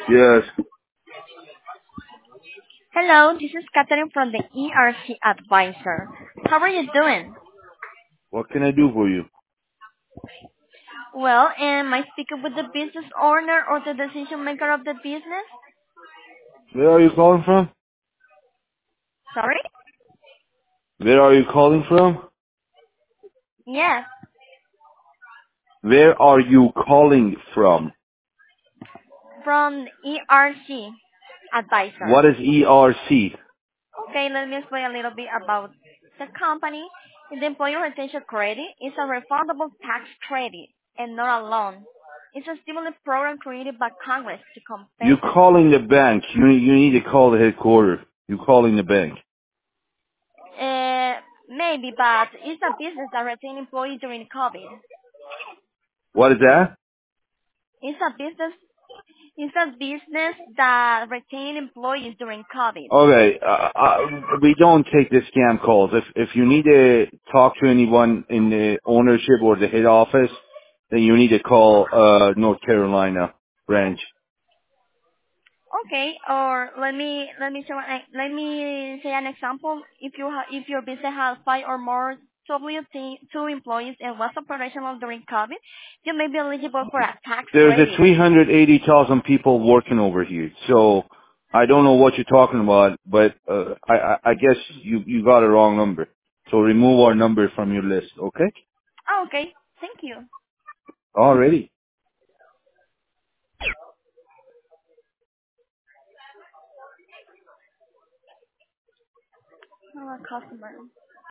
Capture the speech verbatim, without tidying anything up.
Yes. Hello, this is Catherine from the E R C Advisor. How are you doing? What can I do for you? Well, am I speaking with the business owner or the decision maker of the business? Where are you calling from? Sorry? Where are you calling from? Yes, Where are you calling from? from E R C Advisor. What is E R C? Okay, let me explain a little bit about the company. The Employee Retention Credit is a refundable tax credit and not a loan. It's a stimulus program created by Congress to You compensate. calling the bank. You you need to call the headquarters. You calling the bank. Uh, maybe, but it's a business that retain employees during COVID. What is that? It's a business. It's a business that retain employees during COVID. Okay, uh, uh, we don't take the scam calls. If if you need to talk to anyone in the ownership or the head office, then you need to call uh North Carolina branch. Okay, or let me let me show an, let me say an example. If you ha, if your business has five or more W two employees and was operational during COVID, you may be eligible for a tax There's a credit. three hundred eighty thousand people working over here, so I don't know what you're talking about, but uh, I, I I guess you you got a wrong number. So remove our number from your list, okay? Oh, okay, thank you. Already. Oh, customer.